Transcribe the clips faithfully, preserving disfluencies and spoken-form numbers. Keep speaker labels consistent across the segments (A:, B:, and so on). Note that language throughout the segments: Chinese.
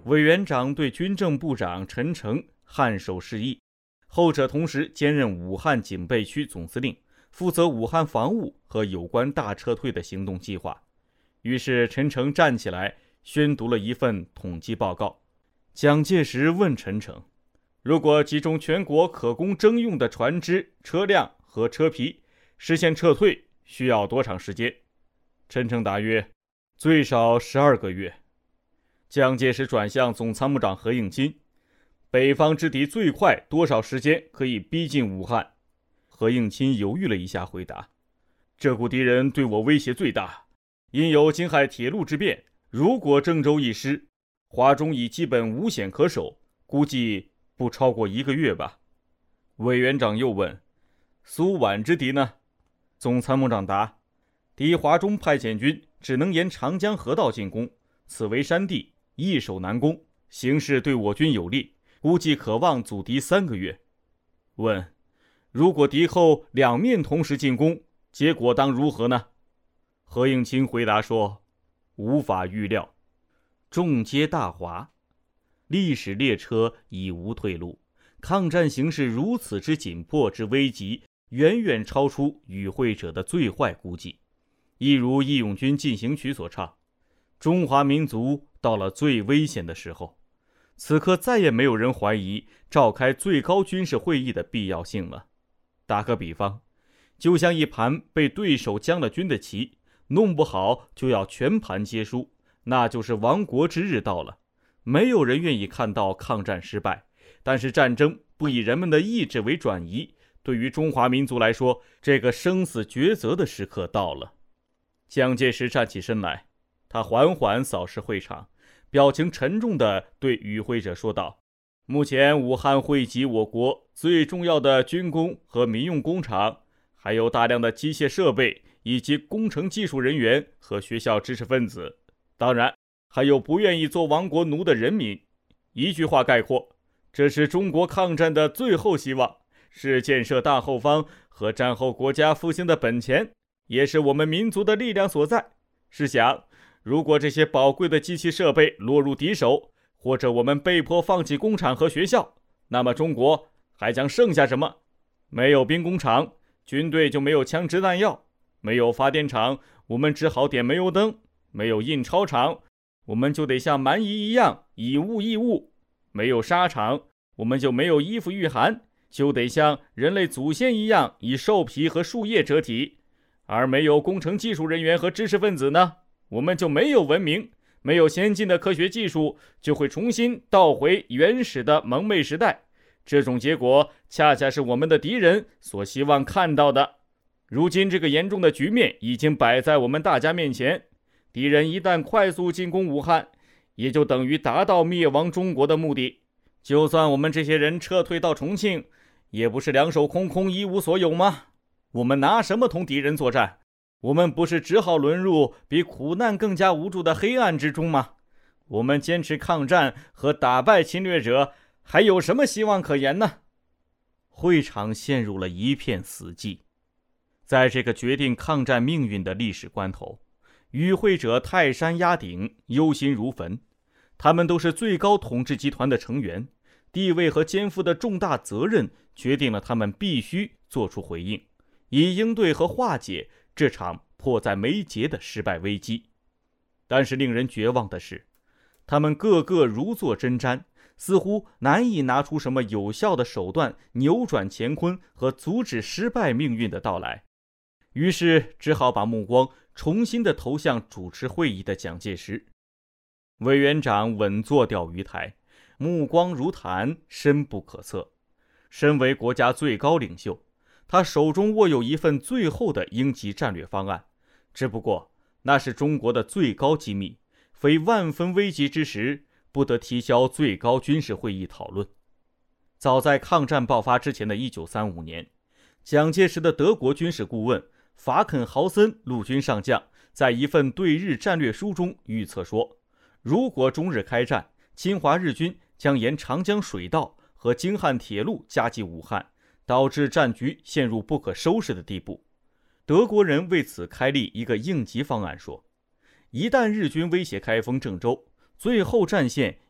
A: 委员长对军政部长陈诚颔首示意，后者同时兼任武汉警备区总司令，负责武汉防务和有关大撤退的行动计划。于是陈诚站起来宣读了一份统计报告。蒋介石问陈诚，如果集中全国可供征用的船只、车辆和车皮，实现撤退需要多长时间？陈诚答曰，最少十二个月。蒋介石转向总参谋长何应钦，北方之敌最快多少时间可以逼近武汉？何应钦犹豫了一下，回答，这股敌人对我威胁最大，因有京海铁路之便，如果郑州一失，华中已基本无险可守，估计不超过一个月吧。委员长又问，苏皖之敌呢？总参谋长答，敌华中派遣军只能沿长江河道进攻，此为山地，易守难攻，形势对我军有利，估计可望阻敌三个月。问，如果敌后两面同时进攻，结果当如何呢？何应钦回答说，无法预料。众皆大哗，历史列车已无退路，抗战形势如此之紧迫之危急，远远超出与会者的最坏估计。一如《义勇军进行曲》所唱，中华民族到了最危险的时候，此刻再也没有人怀疑召开最高军事会议的必要性了。打个比方，就像一盘被对手将了军的棋，弄不好就要全盘皆输，那就是亡国之日到了。没有人愿意看到抗战失败，但是战争不以人们的意志为转移，对于中华民族来说，这个生死抉择的时刻到了。蒋介石站起身来，他缓缓扫视会场，表情沉重地对与会者说道，目前武汉汇集我国最重要的军工和民用工厂，还有大量的机械设备以及工程技术人员和学校知识分子，当然还有不愿意做亡国奴的人民。一句话概括，这是中国抗战的最后希望，是建设大后方和战后国家复兴的本钱，也是我们民族的力量所在。试想，如果这些宝贵的机器设备落入敌手，或者我们被迫放弃工厂和学校，那么中国还将剩下什么？没有兵工厂，军队就没有枪支弹药；没有发电厂，我们只好点煤油灯；没有印钞厂，我们就得像蛮夷一样以物易物；没有纱厂，我们就没有衣服御寒，就得像人类祖先一样以兽皮和树叶遮体；而没有工程技术人员和知识分子呢，我们就没有文明，没有先进的科学技术，就会重新倒回原始的蒙昧时代。这种结果恰恰是我们的敌人所希望看到的。如今这个严重的局面已经摆在我们大家面前，敌人一旦快速进攻武汉，也就等于达到灭亡中国的目的。就算我们这些人撤退到重庆，也不是两手空空一无所有吗？我们拿什么同敌人作战？我们不是只好沦入比苦难更加无助的黑暗之中吗？我们坚持抗战和打败侵略者，还有什么希望可言呢？会场陷入了一片死寂。在这个决定抗战命运的历史关头，与会者泰山压顶，忧心如焚。他们都是最高统治集团的成员，地位和肩负的重大责任决定了他们必须做出回应，以应对和化解这场迫在眉睫的失败危机。但是令人绝望的是，他们个个如坐针毡，似乎难以拿出什么有效的手段扭转乾坤和阻止失败命运的到来。于是只好把目光重新的投向主持会议的蒋介石。委员长稳坐钓鱼台，目光如潭，深不可测。身为国家最高领袖，他手中握有一份最后的应急战略方案，只不过那是中国的最高机密，非万分危急之时不得提交最高军事会议讨论。早在抗战爆发之前的一九三五年，蒋介石的德国军事顾问法肯豪森陆军上将在一份对日战略书中预测说，如果中日开战，侵华日军将沿长江水道和京汉铁路夹击武汉，导致战局陷入不可收拾的地步。德国人为此开立一个应急方案，说一旦日军威胁开封、郑州，最后战线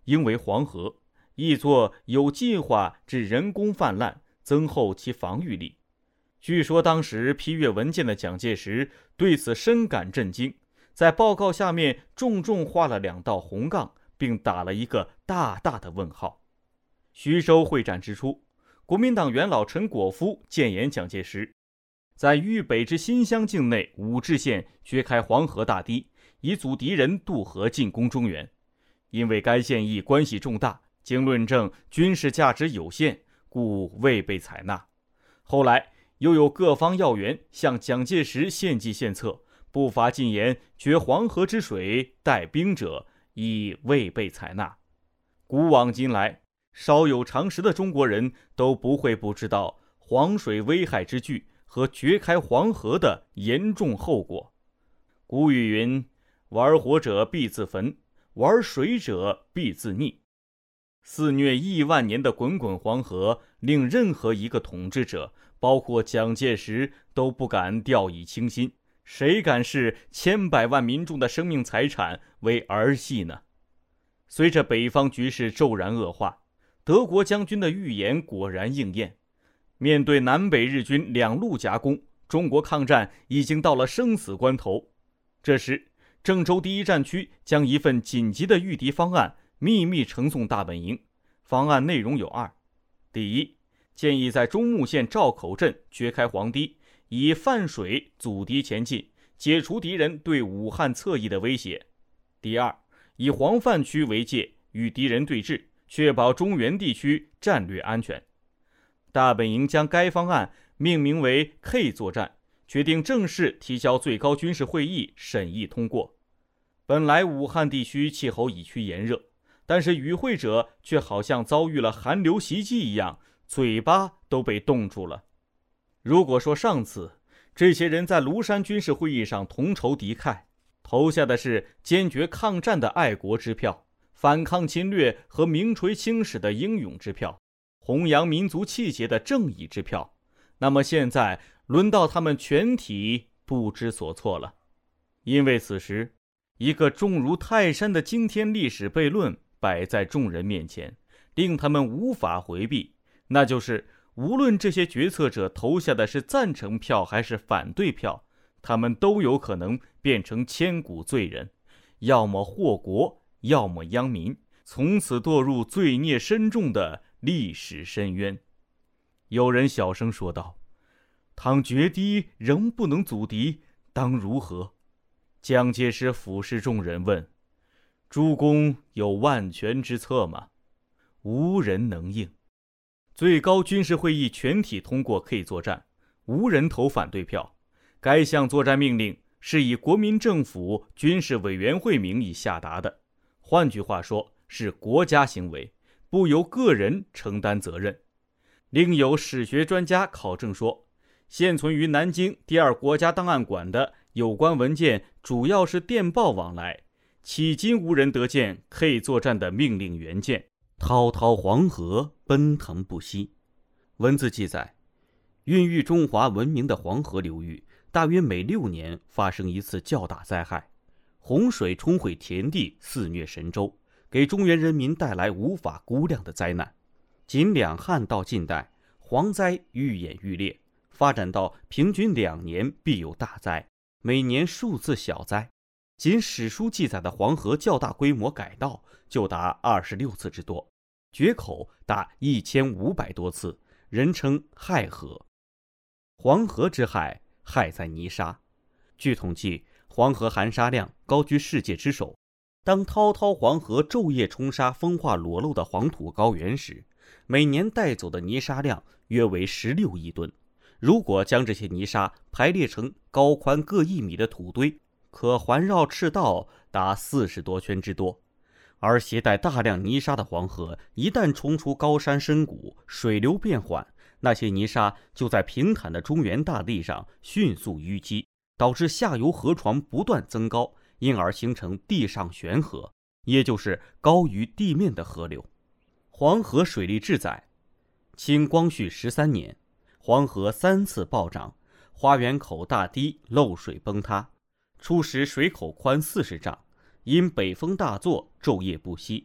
A: 应为黄河，亦作有计划之人工泛滥，增厚其防御力。据说当时批阅文件的蒋介石对此深感震惊，在报告下面重重画了两道红杠，并打了一个大大的问号。徐州会战之初，国民党元老陈果夫谏言蒋介石，在豫北之新乡境内武陟县掘开黄河大堤，以阻敌人渡河进攻中原。因为该县役关系重大，经论证军事价值有限，故未被采纳。后来又有各方要员向蒋介石献计献策，不乏进言决黄河之水带兵者，亦未被采纳。古往今来，稍有常识的中国人都不会不知道黄水危害之巨和掘开黄河的严重后果。古语云：玩火者必自焚，玩水者必自溺。肆虐亿万年的滚滚黄河，令任何一个统治者，包括蒋介石，都不敢掉以轻心。谁敢视千百万民众的生命财产为儿戏呢？随着北方局势骤然恶化，德国将军的预言果然应验。面对南北日军两路夹攻，中国抗战已经到了生死关头。这时，郑州第一战区将一份紧急的御敌方案秘密呈送大本营。方案内容有二：第一，建议在中牟县赵口镇掘开黄堤，以泛水阻敌前进，解除敌人对武汉侧翼的威胁；第二，以黄泛区为界，与敌人对峙，确保中原地区战略安全。大本营将该方案命名为 K 作战，决定正式提交最高军事会议审议通过。本来武汉地区气候已趋炎热，但是与会者却好像遭遇了寒流袭击一样，嘴巴都被冻住了。如果说上次这些人在庐山军事会议上同仇敌忾，投下的是坚决抗战的爱国支票，反抗侵略和名垂青史的英勇支票，弘扬民族气节的正义支票，那么现在轮到他们全体不知所措了。因为此时一个重如泰山的惊天历史悖论摆在众人面前，令他们无法回避，那就是无论这些决策者投下的是赞成票还是反对票，他们都有可能变成千古罪人，要么祸国，要么殃民，从此堕入罪孽深重的历史深渊。有人小声说道：倘决堤仍不能阻敌，当如何？蒋介石俯视众人问：诸公有万全之策吗？无人能应。最高军事会议全体通过 K 作战，无人投反对票。该项作战命令是以国民政府军事委员会名义下达的，换句话说，是国家行为，不由个人承担责任。另有史学专家考证说，现存于南京第二国家档案馆的有关文件主要是电报往来，迄今无人得见 K 作战的命令原件。滔滔黄河奔腾不息。文字记载，孕育中华文明的黄河流域大约每六年发生一次较大灾害，洪水冲毁田地，肆虐神州，给中原人民带来无法估量的灾难。仅两汉到近代，蝗灾愈演愈烈，发展到平均两年必有大灾，每年数次小灾。仅史书记载的黄河较大规模改道就达二十六次之多，决口达一千五百多次，人称害河。黄河之害，害在泥沙。据统计，黄河含沙量高居世界之首。当滔滔黄河昼夜冲刷风化裸露的黄土高原时，每年带走的泥沙量约为十六亿吨。如果将这些泥沙排列成高宽各一米的土堆，可环绕赤道达四十多圈之多。而携带大量泥沙的黄河一旦冲出高山深谷，水流变缓，那些泥沙就在平坦的中原大地上迅速淤积，导致下游河床不断增高，因而形成地上悬河，也就是高于地面的河流。黄河水利志载，清光绪十三年，黄河三次暴涨，花园口大堤漏水崩塌，初时水口宽四十丈，因北风大作，昼夜不息，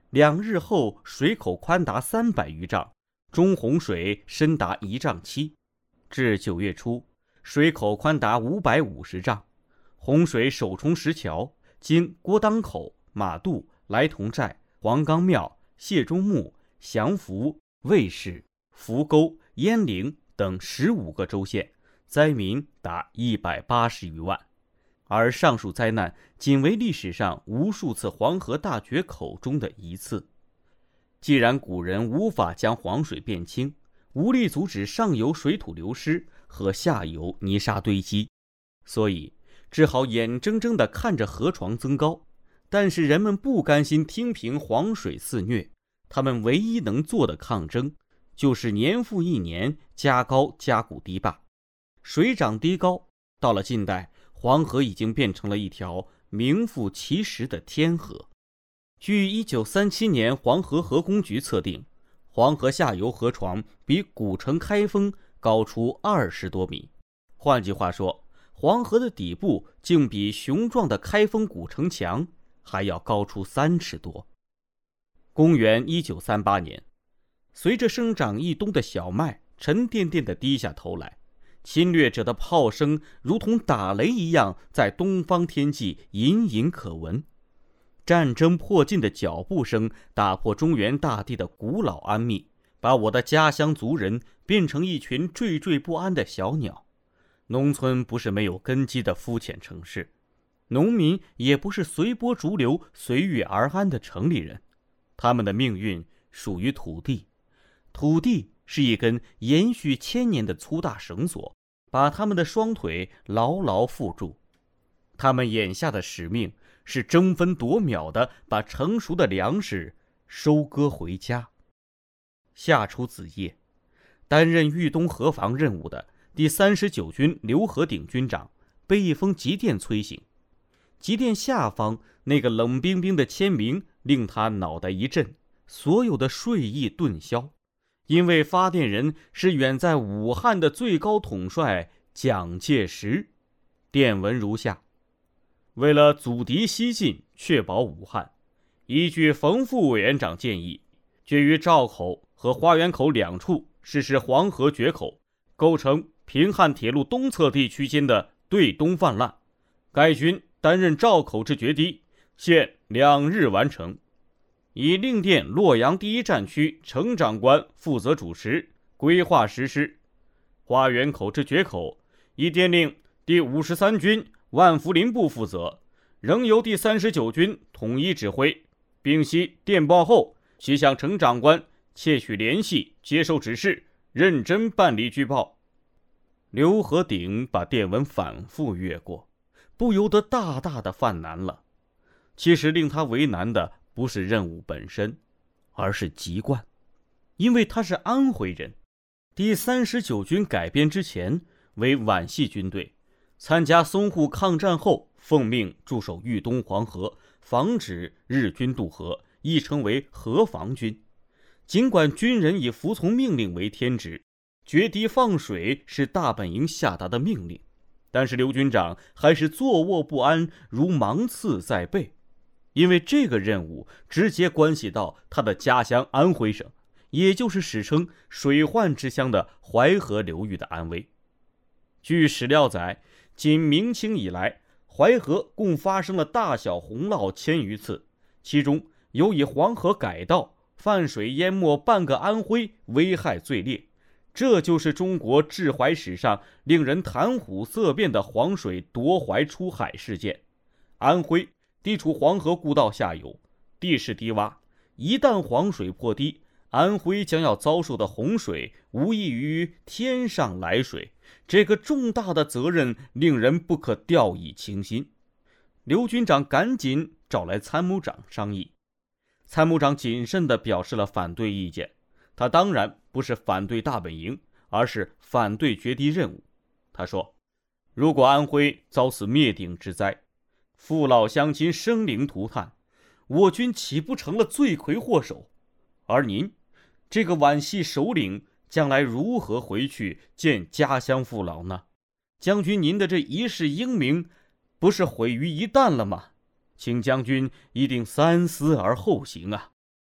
B: 两日后，水口宽达三百余丈，中洪水深达一丈七。至九月初，水口宽达五百五十丈，洪水首冲石桥经郭当口、马渡、来同寨、黄冈庙、谢中墓、祥福、卫氏、福沟、鄢陵等十五个州县，灾民达一百八十余万。而上述灾难仅为历史上无数次黄河大决口中的一次。既然古人无法将黄水变清，无力阻止上游水土流失和下游泥沙堆积，所以只好眼睁睁地看着河床增高。但是人们不甘心听凭黄水肆虐，他们唯一能做的抗争，就是年复一年加高加固堤坝。水涨堤高，到了近代，黄河已经变成了一条名副其实的天河。据一九三七年黄河河工局测定，黄河下游河床比古城开封高出二十多米。换句话说，黄河的底部竟比雄壮的开封古城墙还要高出三尺多。公元一九三八年，随着生长一冬的小麦沉甸甸地低下头来，侵略者的炮声如同打雷一样在东方天际隐隐可闻。战争迫近的脚步声打破中原大地的古老安谧，把我的家乡族人变成一群惴惴不安的小鸟。农村不是没有根基的肤浅城市，农民也不是随波逐流随遇而安的城里人，他们的命运属于土地。土地是一根延续千年的粗大绳索，把他们的双腿牢牢缚住。他们眼下的使命是争分夺秒地把成熟的粮食收割回家。夏初子夜，担任豫东河防任务的第三十九军刘和鼎军长被一封急电催醒。急电下方那个冷冰冰的签名令他脑袋一震，所有的睡意顿消。因为发电人是远在武汉的最高统帅蒋介石。电文如下：为了阻敌西进，确保武汉，依据冯副委员长建议，决于赵口和花园口两处实施黄河决口，构成平汉铁路东侧地区间的对东泛滥。该军担任赵口之决堤，限两日完成。以令电洛阳第一战区程长官负责主持，规划实施。花园口之决口，以电令第五十三军万福林部负责，仍由第三十九军统一指挥，并悉电报后，即向程长官窃取联系，接受指示，认真办理据报。刘和鼎把电文反复阅过，不由得大大的犯难了。其实令他为难的不是任务本身，而是籍贯。因为他是安徽人，第三十九军改编之前为皖系军队，参加淞沪抗战后奉命驻守豫东黄河，防止日军渡河，亦称为河防军。尽管军人以服从命令为天职，决堤放水是大本营下达的命令，但是刘军长还是坐卧不安，如芒刺在背。因为这个任务直接关系到他的家乡安徽省，也就是史称水患之乡的淮河流域的安危。据史料载，仅明清以来，淮河共发生了大小洪涝千余次，其中有以黄河改道泛水淹没半个安徽，危害最烈。这就是中国治淮史上令人谈虎色变的黄水夺淮出海事件。安徽地处黄河故道下游，地势低洼，一旦黄水破堤，安徽将要遭受的洪水无异于天上来水，这个重大的责任令人不可掉以轻心。刘军长赶紧找来参谋长商议，参谋长谨慎地表示了反对意见。他当然不是反对大本营，而是反对决堤任务。他说，如果安徽遭此灭顶之灾，父老乡亲生灵涂炭，我军岂不成了罪魁祸首？而您这个皖系首领将来如何回去见家乡父老呢？将军您的这一世英名不是毁于一旦了吗？请将军一定三思而后行啊。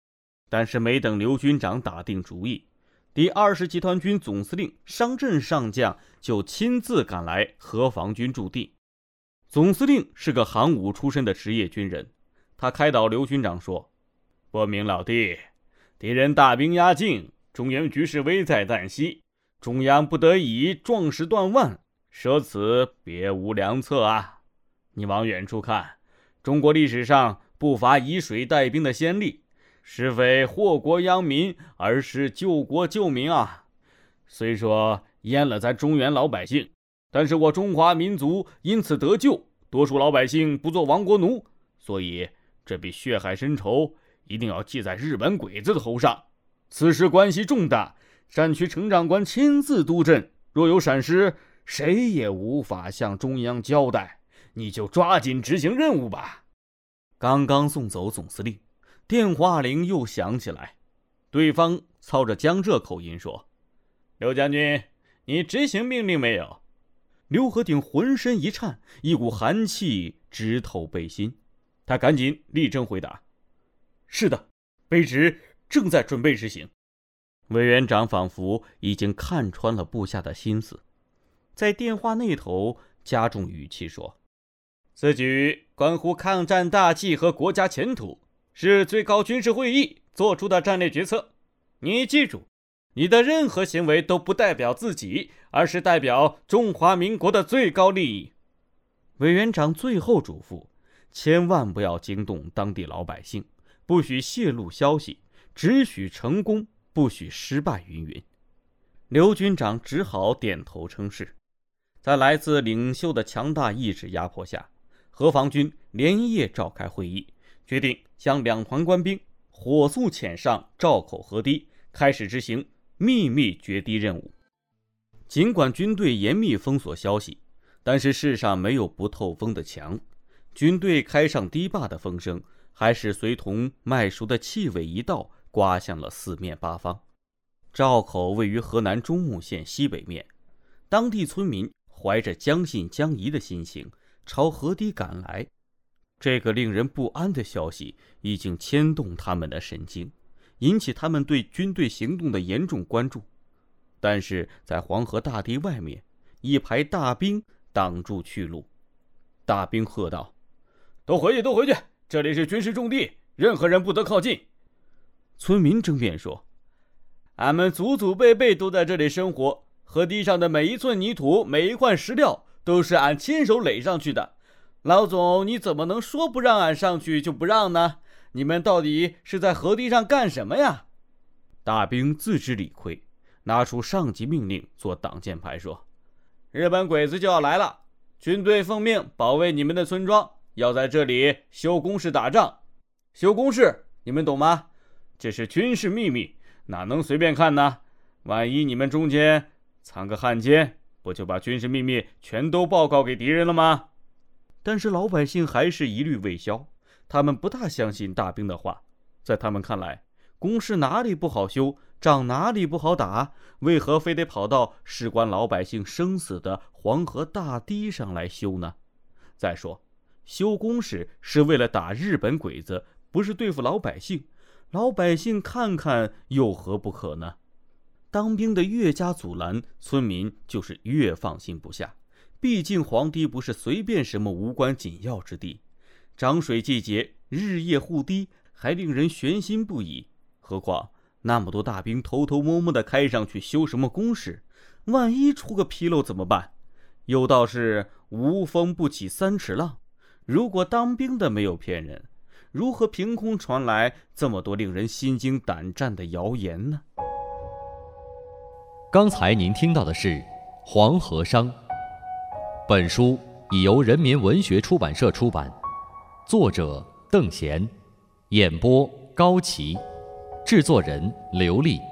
B: 但是没等刘军长打定主意，第二十集团军总司令商震上将就亲自赶来河防军驻地。总司令是个航武出身的职业军人，他开导刘军长说：不明老弟，敌人大兵压境，中原局势危在旦夕，中央不得已壮士断腕，舍此别无良策啊！你往远处看，中国历史上不乏以水带兵的先例，实非祸国殃民，而是救国救民啊！虽说淹了咱中原老百姓，但是我中华民族因此得救，多数老百姓不做亡国奴，所以这笔血海深仇一定要记在日本鬼子的头上。此事关系重大，战区程长官亲自督阵，若有闪失，谁也无法向中央交代，你就抓紧执行任务吧。刚刚送走总司令，电话铃又响起来，对方操着江浙口音说：刘将军，你执行命令没有？刘和鼎浑身一颤，一股寒气直透背心，他赶紧立正回答：是的，卑职正在准备执行。委员长仿佛已经看穿了部下的心思，在电话那头加重语气说：此举关乎抗战大计和国家前途，是最高军事会议做出的战略决策。你记住，你的任何行为都不代表自己，而是代表中华民国的最高利益。委员长最后嘱咐，千万不要惊动当地老百姓，不许泄露消息，只许成功，不许失败云云。刘军长只好点头称是。在来自领袖的强大意志压迫下，河防军连夜召开会议，决定向两团官兵火速遣上赵口河堤，开始执行秘密决堤任务。尽管军队严密封锁消息，但是世上没有不透风的墙，军队开上堤坝的风声还是随同麦熟的气味一道刮向了四面八方。赵口位于河南中牟县西北面，当地村民怀着将信将疑的心情朝河堤赶来。这个令人不安的消息已经牵动他们的神经，引起他们对军队行动的严重关注。但是在黄河大堤外面，一排大兵挡住去路。大兵喝道：都回去，都回去，这里是军事重地，任何人不得靠近。村民争辩说：俺们祖祖辈辈都在这里生活，河堤上的每一寸泥土，每一块石料都是俺亲手垒上去的。老总，你怎么能说不让俺上去就不让呢？你们到底是在河堤上干什么呀？大兵自知理亏，拿出上级命令做挡箭牌说：日本鬼子就要来了，军队奉命保卫你们的村庄，要在这里修工事打仗。修工事你们懂吗？这是军事秘密，哪能随便看呢？万一你们中间藏个汉奸，不就把军事秘密全都报告给敌人了吗？但是老百姓还是一律未消，他们不大相信大兵的话。在他们看来，工事哪里不好修，仗哪里不好打，为何非得跑到事关老百姓生死的黄河大堤上来修呢？再说，修工事是为了打日本鬼子，不是对付老百姓，老百姓看看又何不可呢？当兵的越加阻拦，村民就是越放心不下。毕竟黄堤不是随便什么无关紧要之地，涨水季节日夜护堤，还令人悬心不已。何况那么多大兵偷偷摸摸地开上去修什么工事，万一出个纰漏怎么办？有道是无风不起三尺浪，如果当兵的没有骗人，如何凭空传来这么多令人心惊胆战的谣言呢？
C: 刚才您听到的是《黄河商》，本书已由人民文学出版社出版，作者邓贤，演播高奇，制作人刘丽。